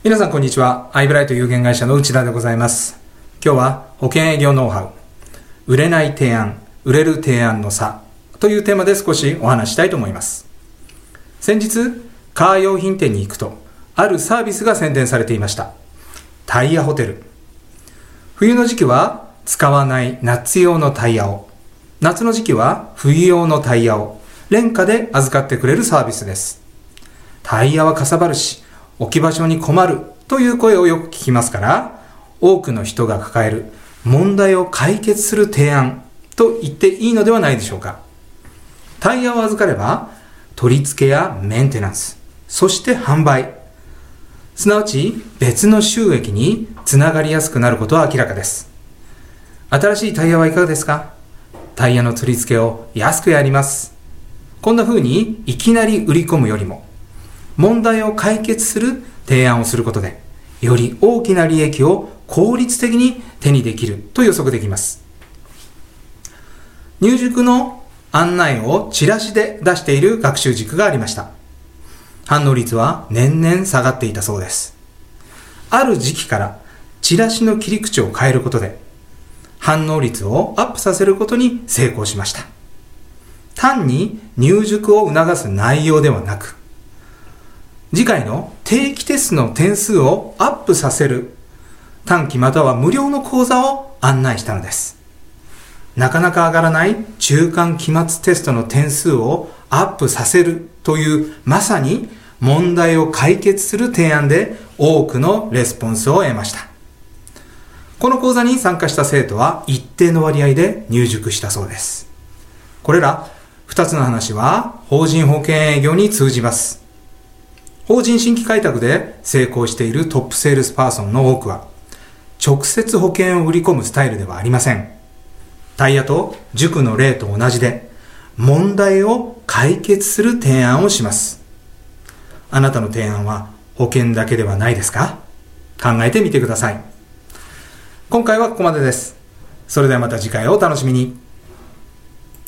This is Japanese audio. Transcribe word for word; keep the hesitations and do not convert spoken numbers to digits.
皆さんこんにちは。アイブライト有限会社の内田でございます。今日は保険営業ノウハウ、売れない提案、売れる提案の差というテーマで少しお話したいと思います。先日カー用品店に行くと、あるサービスが宣伝されていました。タイヤホテル。冬の時期は使わない夏用のタイヤを、夏の時期は冬用のタイヤを廉価で預かってくれるサービスです。タイヤはかさばるし置き場所に困るという声をよく聞きますから、多くの人が抱える問題を解決する提案と言っていいのではないでしょうか。タイヤを預かれば取り付けやメンテナンス、そして販売、すなわち別の収益につながりやすくなることは明らかです。新しいタイヤはいかがですか？タイヤの取り付けを安くやります。こんな風にいきなり売り込むよりも、問題を解決する提案をすることで、より大きな利益を効率的に手にできると予測できます。入塾の案内をチラシで出している学習塾がありました。反応率は年々下がっていたそうです。ある時期からチラシの切り口を変えることで、反応率をアップさせることに成功しました。単に入塾を促す内容ではなく、次回の定期テストの点数をアップさせる短期または無料の講座を案内したのです。なかなか上がらない中間期末テストの点数をアップさせるという、まさに問題を解決する提案で多くのレスポンスを得ました。この講座に参加した生徒は一定の割合で入塾したそうです。これら二つの話は法人保険営業に通じます。法人新規開拓で成功しているトップセールスパーソンの多くは、直接保険を売り込むスタイルではありません。タイヤと塾の例と同じで、問題を解決する提案をします。あなたの提案は保険だけではないですか？考えてみてください。今回はここまでです。それではまた次回をお楽しみに。